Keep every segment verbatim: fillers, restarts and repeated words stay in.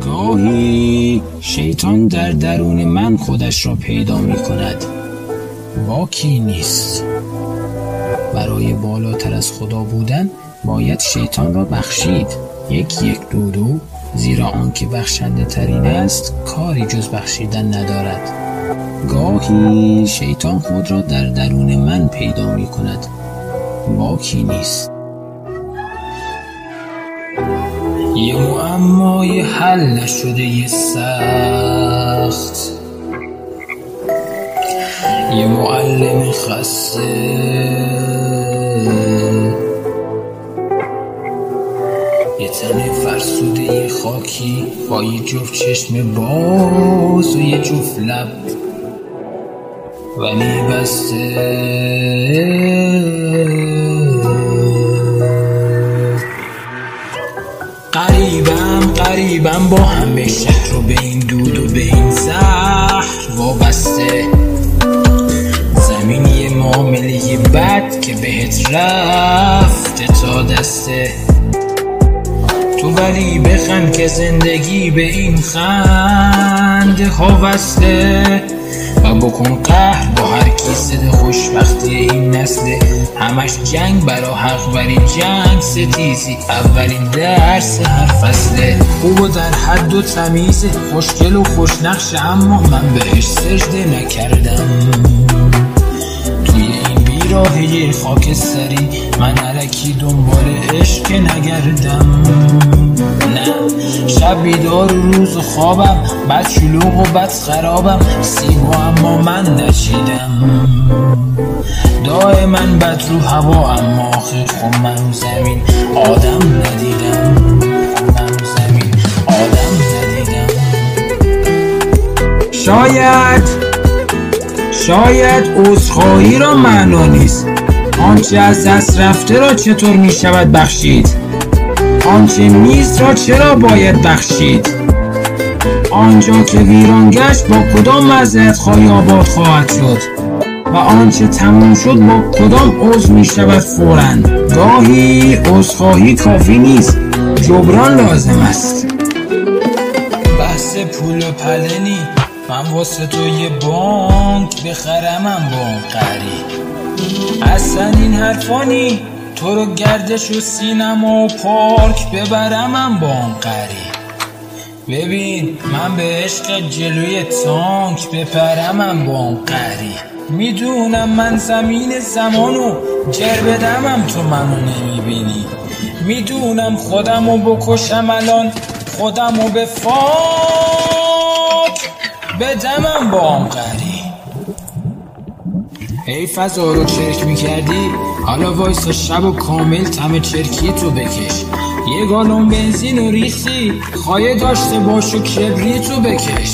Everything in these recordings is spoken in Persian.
گاهی شیطان در درون من خودش را پیدا می کند. باکی نیست. برای بالاتر از خدا بودن باید شیطان را بخشید. یک یک دو دو، زیرا آنکه بخشنده ترین است کاری جز بخشیدن ندارد. گاهی شیطان خود را در درون من پیدا می کند. باکی نیست. یه معمای حل نشده یه سخت، یه معلم خسته، یه تن فرسوده یه خاکی با یه جفت چشم باز و یه جفت لب ولی بسته. قریبم قریبم با همه شهر و به این دود و به این زهر وابسته. زمین یه معامله بد که بهت رفته تا دسته. تو ولی بخند که زندگی به این خنده ها وصله. و بکن قهر با هر کی صد خوشبختی این نسله. همش جنگ برا حق ولی جنگ ستیزی اولین درس هر فصله. خوب و در حد و تمیزه، خوشگل و خوشنقشه، اما من بهش سجده نکردم. توی این بیراهه خاکستری من الکی دنبال عشق نگردم. نه شب بیدار و روز و خوابم، بد شلوغ و بد خرابم، سیبو اما من نچیدم. دائما بد رو هوا اما آخر خب من رو زمین آدم ندیدم. من رو زمین آدم ندیدم. شاید شاید عذرخواهی را معنا نیست. آنچه از دست رفته را چطور می شود بخشید؟ آنچه نیست را چرا باید بخشید؟ آنجا که ویران گشت با کدام مزرعه خواهی آباد خواهد شد؟ و آنچه تموم شد با کدام عضو می شود فوراً؟ گاهی عذرخواهی کافی نیست، جبران لازم است. بحث پول و پلنی، من واسه تو یه بانک بخرمم با اون قری. اصلا این حرفانی، تو رو گردش و سینما و پارک ببرمم با اون قری. ببین من به عشق جلوی تانک بپرمم با اون قری. میدونم من زمین زمانو جر بدمم، تو منو نمیبینی. میدونم خودمو بکشم الان، خودمو به فاک بدمم با اون قری. ای فضا رو چرک میکردی، حالا وایسا شب و کامل تم چرکی تو بکش. یه گالون بنزین و ریختی، خواهی داشته باش و کبریتو بکش.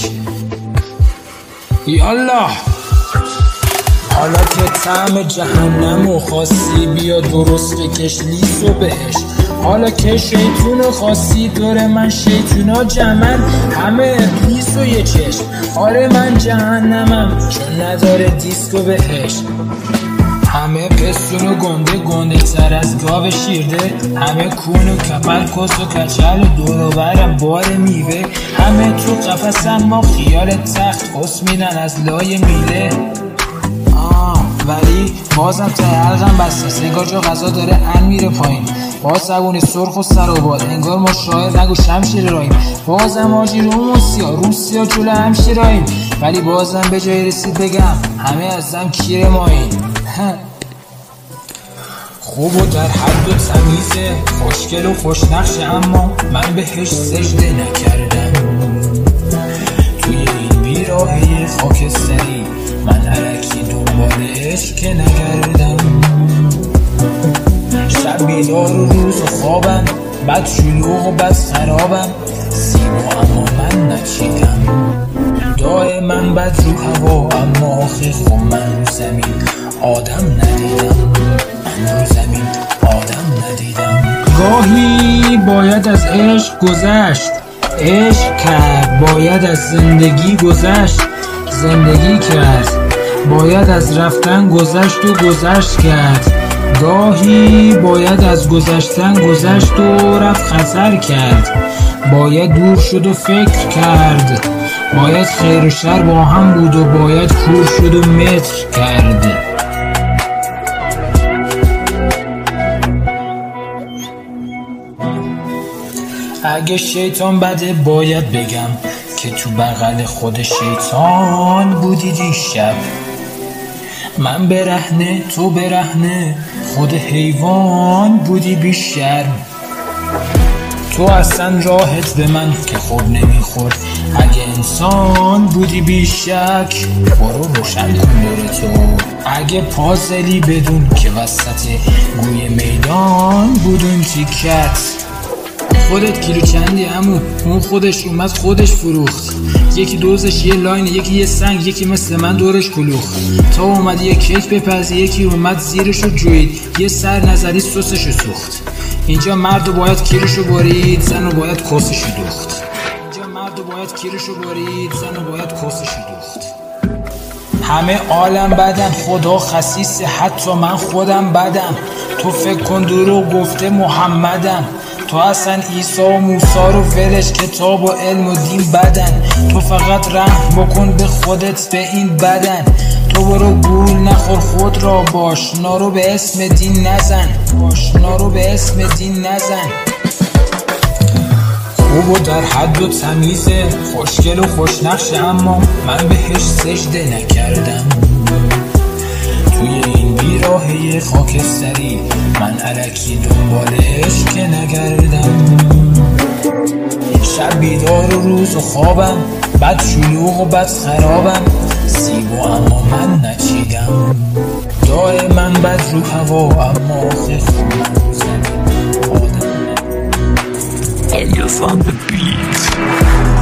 یالله حالا که طعم جهنم و خواستی، بیا درست بکش لیسو بهش. حالا که شیطونو خواستی، دور من شیطونا جمن، همه ابلیس و یه چشم. آره من جهنمم چون نداره دیسکو بهش. همه پستون و گنده گنده تر از گاو شیرده، همه کون و کپل کس و کچل و دور و برم بار میوه. همه تو قفصن ما خیال تخت خس میدن از لای میله. آه ولی بازم ته حلقم بسته، سنگار جا غذا داره ان میره پایین. باز زبونی سرخ و سر و باد، انگار ما شاعر نگو شمشیر راییم. بازم آجی روموسیا روسیا جلو همشیر راییم. ولی بازم به جای رسید بگم همه ازم کیر ماییم. خوب و در حد و تمیزه، خوشگل و خوشنقشه، اما من بهش سجده نکردم. توی این بیراهه خاکستری من الکی دنبال عشق نگردم. شب بیدار و روز و خوابم، بد شلوغ و بد خرابم، سیبو اما من نچیدم. دائما بد رو هوا اما آخر خب من رو زمین آدم ندیدم. من رو زمین آدم ندیدم. گاهی باید از عشق گذشت، عشق کرد. باید از زندگی گذشت، زندگی کرد. باید از رفتن گذشت و گذشت کرد. گاهی باید از گذشتن گذشت و رفت خطر کرد. باید دور شد و فکر کرد، باید خیر و شر با هم بود و باید کور شد و متر کرد. اگه شیطان بده باید بگم که تو بغل خود شیطان بودی دیشب. من برهنه تو برهنه خود حیوان بودی بیشرم. تو اصلا راحت به من که خوب نمیخورد، اگه انسان بودی بیشک برو روشن کن دور تو. اگه پازلی بدون که وسط گوی میدان بودون تیکت. خودت کیلو چندی عمو؟ اون خودش اومد خودش فروخت، یکی دوزش یه لاین، یکی یه سنگ، یکی مثل من دورش کلوخ. تا اومد یه کیک بپزی، یکی اومد زیرشو جوید، یه سر نزدی سسشو سوخت. اینجا مردو باید کیروشو برید، زنو باید کسشو دوخت. اینجا مردو باید کیروشو برید، زنو باید کسشو دوخت. همه عالم بدن، خدا خسیسه، حتی من خودم بدم. تو فکر کن دروغ گفته محمدم، تو اصلا عیسی و موسی رو ولش، کتاب و علم و دین بدن. تو فقط رحم بکن به خودت به این بدن. تو برو گول نخور خود را باشنا رو به اسم دین نزن، باشنا رو به اسم دین نزن. خوب و در حد و تمیزه، خوشگل و خوشنقش، اما من بهش سجده نکردم. توی این بیراهه خاکستری من الکی دنبالش که نگردم. شب بیدار و روز و خوابم، بد شلوغ و بد خرابم. سیبو اما من نچیدم، دائما بد رو هوا اما آخه خوب رو زمین آدم. Elias on the beat.